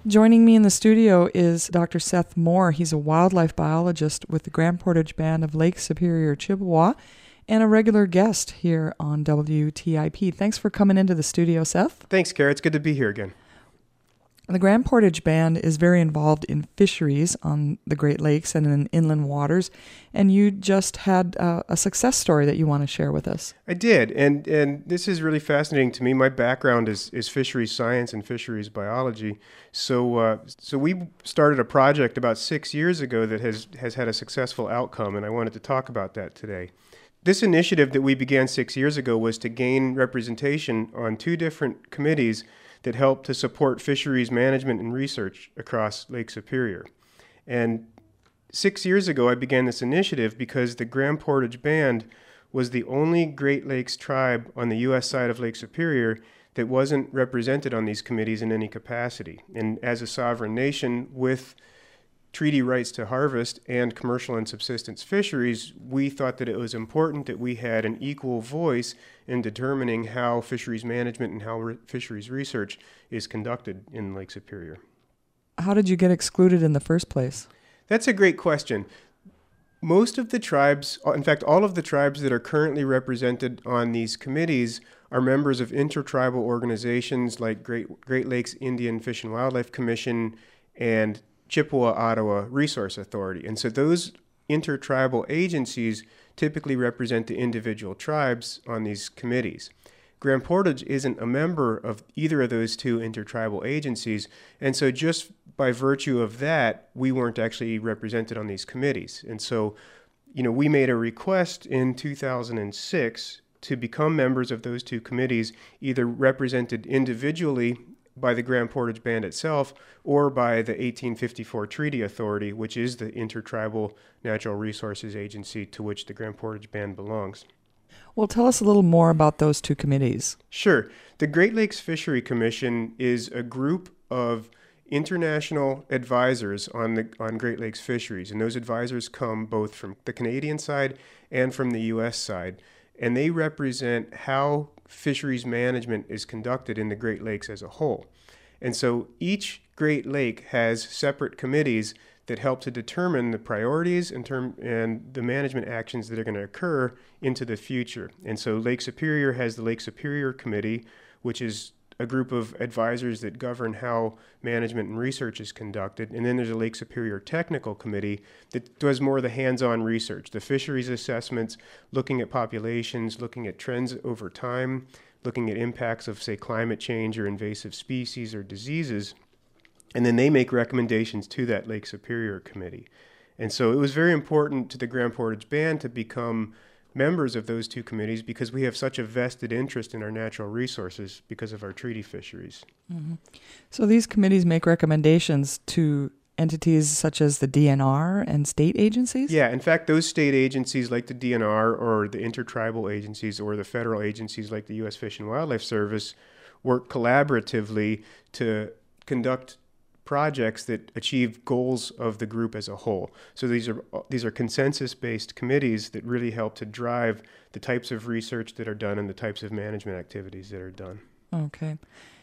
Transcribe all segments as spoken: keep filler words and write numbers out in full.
Joining me in the studio is Doctor Seth Moore. He's a wildlife biologist with the Grand Portage Band of Lake Superior, Chippewa, and a regular guest here on W T I P. Thanks for coming into the studio, Seth. Thanks, Kara. It's good to be here again. The Grand Portage Band is very involved in fisheries on the Great Lakes and in inland waters, and you just had uh, a success story that you want to share with us. I did, and and this is really fascinating to me. My background is, is fisheries science and fisheries biology, so uh, so we started a project about six years ago that has, has had a successful outcome, and I wanted to talk about that today. This initiative that we began six years ago was to gain representation on two different committees that help to support fisheries management and research across Lake Superior. And six years ago, I began this initiative because the Grand Portage Band was the only Great Lakes tribe on the U S side of Lake Superior that wasn't represented on these committees in any capacity. And as a sovereign nation with treaty rights to harvest and commercial and subsistence fisheries, we thought that it was important that we had an equal voice in determining how fisheries management and how re- fisheries research is conducted in Lake Superior. How did you get excluded in the first place? That's a great question. Most of the tribes, in fact, all of the tribes that are currently represented on these committees are members of intertribal organizations like Great, Great Lakes Indian Fish and Wildlife Commission and Chippewa-Ottawa Resource Authority. And so those intertribal agencies typically represent the individual tribes on these committees. Grand Portage isn't a member of either of those two intertribal agencies, and so just by virtue of that, we weren't actually represented on these committees. And so, you know, we made a request in two thousand six to become members of those two committees, either represented individually by the Grand Portage Band itself or by the eighteen fifty-four Treaty Authority, which is the intertribal natural resources agency to which the Grand Portage Band belongs. Well, tell us a little more about those two committees. Sure. The Great Lakes Fishery Commission is a group of international advisors on the on Great Lakes fisheries, and those advisors come both from the Canadian side and from the U S side, and they represent how fisheries management is conducted in the Great Lakes as a whole. And so each Great Lake has separate committees that help to determine the priorities and term and the management actions that are going to occur into the future. And so Lake Superior has the Lake Superior Committee, which is a group of advisors that govern how management and research is conducted. And then there's a Lake Superior Technical Committee that does more of the hands-on research, the fisheries assessments, looking at populations, looking at trends over time, looking at impacts of, say, climate change or invasive species or diseases. And then they make recommendations to that Lake Superior Committee. And so it was very important to the Grand Portage Band to become members of those two committees because we have such a vested interest in our natural resources because of our treaty fisheries. Mm-hmm. So these committees make recommendations to entities such as the D N R and state agencies? Yeah, in fact, those state agencies like the D N R or the intertribal agencies or the federal agencies like the U S Fish and Wildlife Service work collaboratively to conduct projects that achieve goals of the group as a whole. So these are these are consensus-based committees that really help to drive the types of research that are done and the types of management activities that are done. Okay.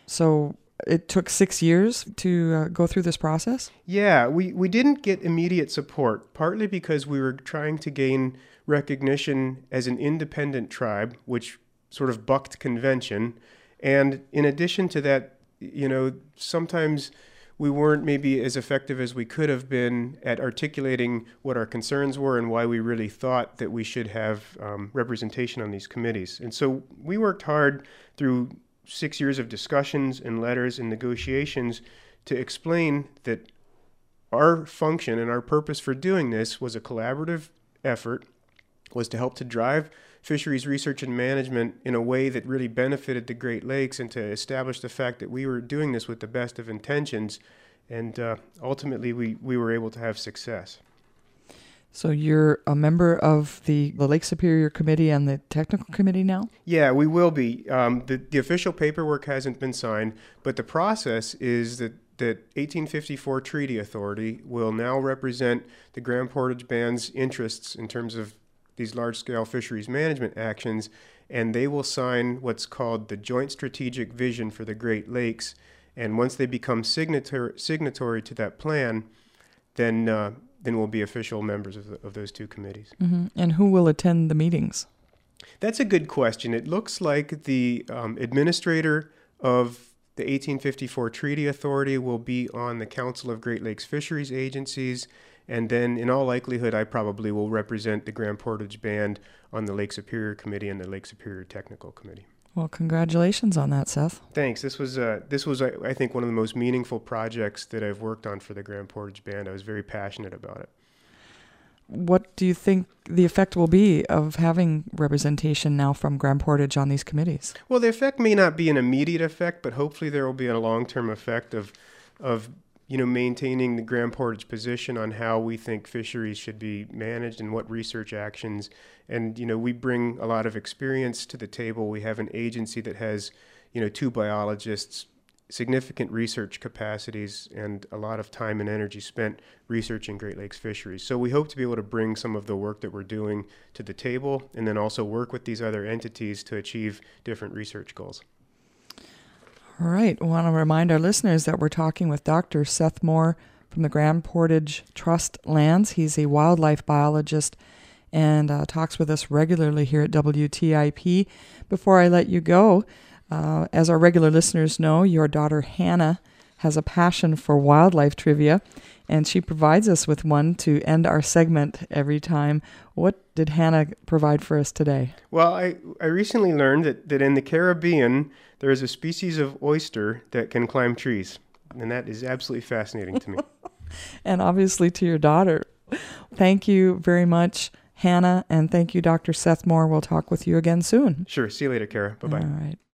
So it took six years to uh, go through this process? Yeah, we, we didn't get immediate support, partly because we were trying to gain recognition as an independent tribe, which sort of bucked convention. And in addition to that, you know, sometimes we weren't maybe as effective as we could have been at articulating what our concerns were and why we really thought that we should have um, representation on these committees. And so we worked hard through six years of discussions and letters and negotiations to explain that our function and our purpose for doing this was a collaborative effort, was to help to drive fisheries research and management in a way that really benefited the Great Lakes and to establish the fact that we were doing this with the best of intentions. And uh, ultimately, we, we were able to have success. So you're a member of the, the Lake Superior Committee and the Technical Committee now? Yeah, we will be. Um, the, the official paperwork hasn't been signed, but the process is that that eighteen fifty-four Treaty Authority will now represent the Grand Portage Band's interests in terms of these large-scale fisheries management actions, and they will sign what's called the Joint Strategic Vision for the Great Lakes. And once they become signatory, signatory to that plan, then uh, then we'll be official members of, the, of those two committees. Mm-hmm. And who will attend the meetings? That's a good question. It looks like the um, administrator of the eighteen fifty-four Treaty Authority will be on the Council of Great Lakes Fisheries Agencies, and then in all likelihood I probably will represent the Grand Portage Band on the Lake Superior Committee and the Lake Superior Technical Committee. Well, congratulations on that, Seth. Thanks. This was, uh, this was I, I think, one of the most meaningful projects that I've worked on for the Grand Portage Band. I was very passionate about it. What do you think the effect will be of having representation now from Grand Portage on these committees? Well, the effect may not be an immediate effect, but hopefully there will be a long-term effect of, of you know, maintaining the Grand Portage position on how we think fisheries should be managed and what research actions. And, you know, we bring a lot of experience to the table. We have an agency that has, you know, two biologists, significant research capacities, and a lot of time and energy spent researching Great Lakes fisheries. So we hope to be able to bring some of the work that we're doing to the table and then also work with these other entities to achieve different research goals. All right. I want to remind our listeners that we're talking with Doctor Seth Moore from the Grand Portage Trust Lands. He's a wildlife biologist and uh, talks with us regularly here at W T I P. Before I let you go, uh, as our regular listeners know, your daughter Hannah has a passion for wildlife trivia, and she provides us with one to end our segment every time. What did Hannah provide for us today? Well, I, I recently learned that, that in the Caribbean, there is a species of oyster that can climb trees, and that is absolutely fascinating to me. And obviously to your daughter. Thank you very much, Hannah, and thank you, Doctor Seth Moore. We'll talk with you again soon. Sure. See you later, Kara. Bye-bye. All right.